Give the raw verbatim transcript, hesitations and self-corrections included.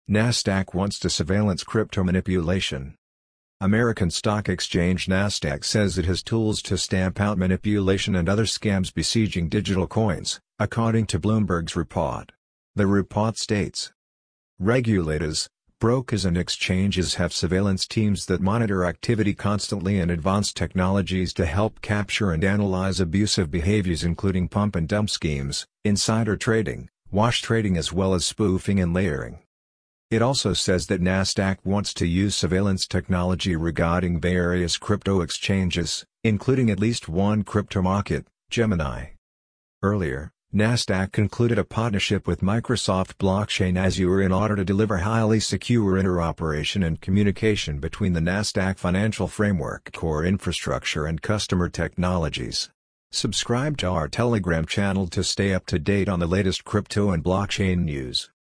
Nasdaq wants to surveillance crypto manipulation. American stock exchange Nasdaq says it has tools to stamp out manipulation and other scams besieging digital coins, according to Bloomberg's report. The report states, regulators, brokers and exchanges have surveillance teams that monitor activity constantly and advanced technologies to help capture and analyze abusive behaviors including pump and dump schemes, insider trading, wash trading as well as spoofing and layering. It also says that Nasdaq wants to use surveillance technology regarding various crypto exchanges, including at least one crypto market, Gemini. Earlier, Nasdaq concluded a partnership with Microsoft Blockchain Azure in order to deliver highly secure interoperation and communication between the Nasdaq Financial Framework core infrastructure and customer technologies. Subscribe to our Telegram channel to stay up to date on the latest crypto and blockchain news.